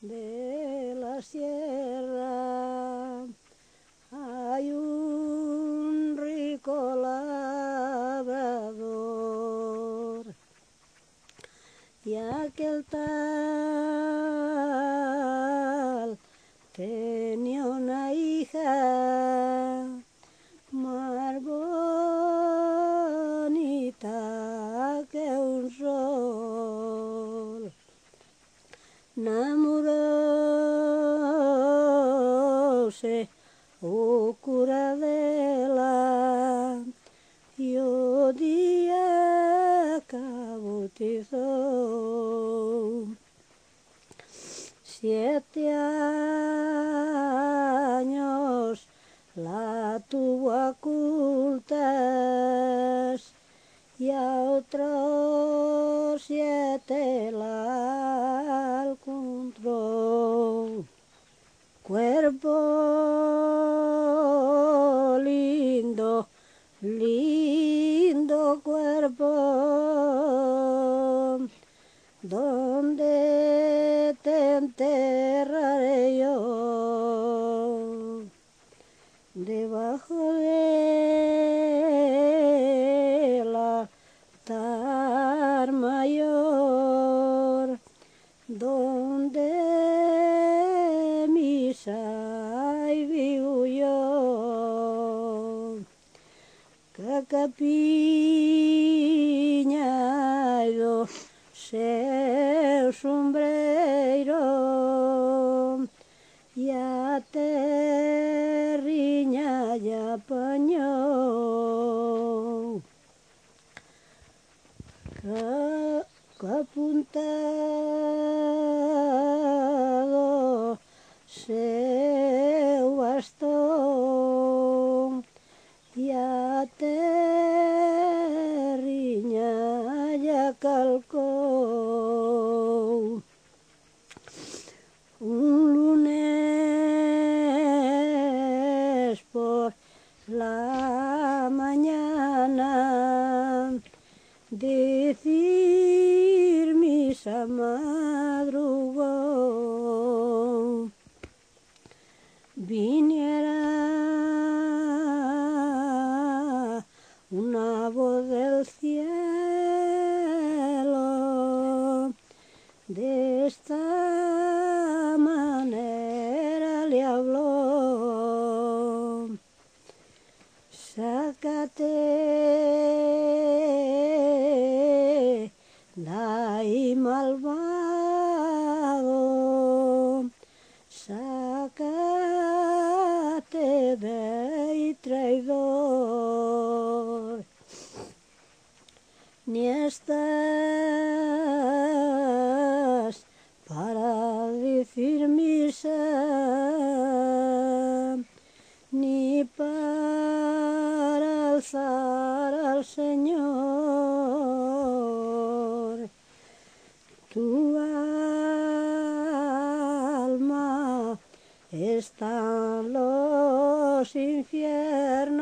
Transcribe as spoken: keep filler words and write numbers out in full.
de la sierra hay un rico labrador y aquel tal tenía una hija más bonita que un sol. Namoróse o cura de la y o día bautizó. Siete años la tuvo a ocultas y a otros siete la encontró. Cuerpo lindo, lindo cuerpo, ¿dónde te enterraré yo? Debajo de la altar mayor, donde misa y vivo yo. Cacapiñado seu sombreiro y a terriña ya apañó. Apuntado seu bastón y a terriña ya calcó. Un lunes por la mañana decir misa madrugó. Viniera una voz del cielo, de esta manera le habló. Sácate de ahí, malvado, sácate de ahí, traidor. Ni estás para decir misa, ni para alzar al Señor. Tu alma está en los infiernos.